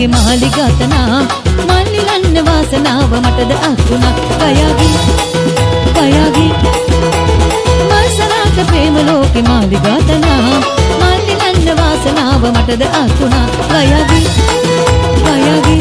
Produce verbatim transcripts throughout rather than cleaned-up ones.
ලෝකෙ මාලිගාතනා මල්ලිලන්න වාසනාව මටද අතුණා කයගි කයගි මල්සරාට ප්‍රේම ලෝකෙ මාලිගාතනා මල්ලිලන්න වාසනාව මටද අතුණා කයගි කයගි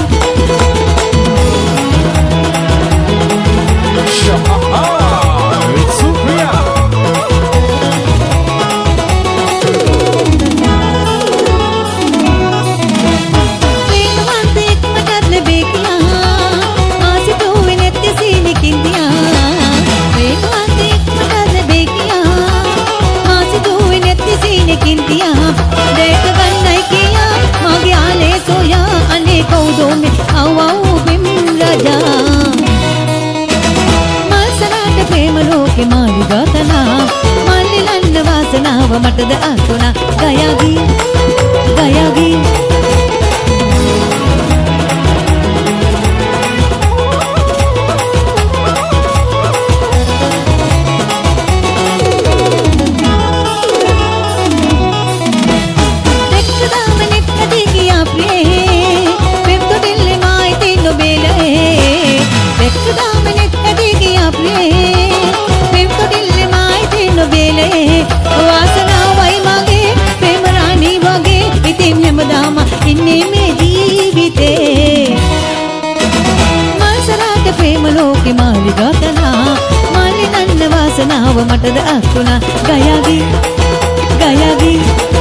මටද අතුණා ගයගි ගයගි මටද අතුණා ගයගි ගයගි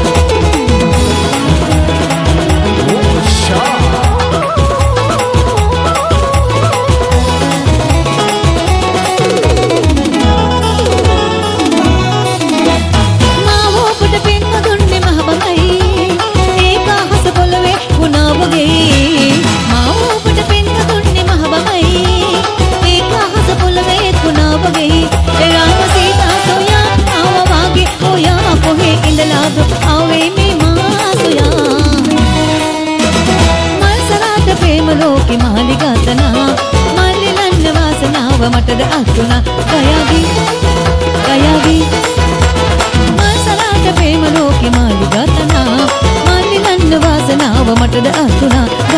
මටද අතුණා ගයගි ගයගි මල්සරාට ප්‍රේම ලෝකෙ මාලිගාතනා මල්ලිලන්න වාසනාව මටද අතුණා